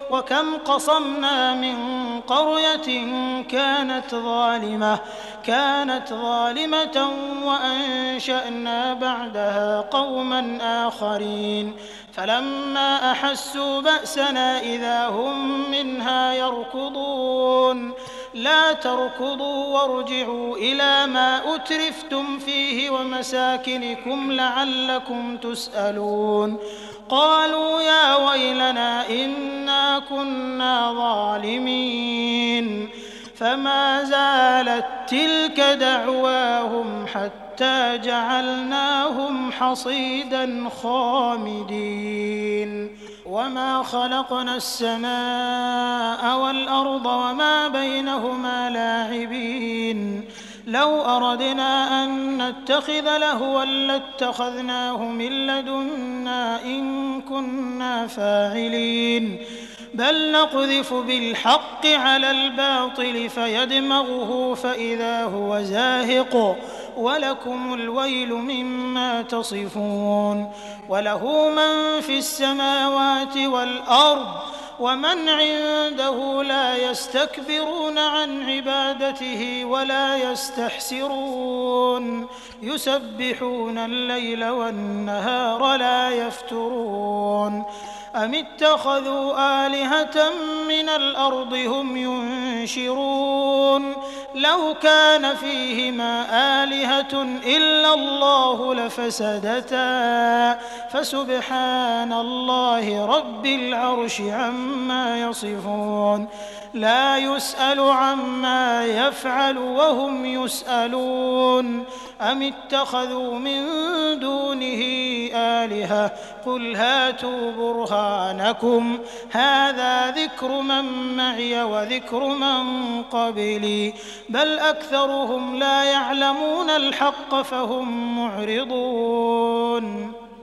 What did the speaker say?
وكم قصمنا من قرية كانت ظالمة وأنشأنا بعدها قوما آخرين فلما أحسوا بأسنا إذا هم منها يركضون لا تركضوا وارجعوا إلى ما أترفتم فيه ومساكنكم لعلكم تسألون قالوا يا ويلنا إنا كنا ظالمين فما زالت تلك دعواهم حتى جعلناهم حصيدا خامدين وما خلقنا السماء والأرض وما بينهما لاعبين لو أردنا أن نتخذ لهوا لاتخذناه من لدنا إن كنا فاعلين بل نقذف بالحق على الباطل فيدمغه فإذا هو زاهق ولكم الويل مما تصفون وله من في السماوات والأرض ومن عنده لا يستكبرون عن عبادته ولا يستحسرون يسبحون الليل والنهار لا يفترون أم اتخذوا آلهة من الأرض هم ينشرون لو كان فيهما آلهة إلا الله لفسدتا فسبحان الله رب العرش عما يصفون لا يسأل عما يفعل وهم يسألون أم اتخذوا من دونه آلهة قل هاتوا برهانكم هذا ذكر من معي وذكر من قبلي بل أكثرهم لا يعلمون الحق فهم معرضون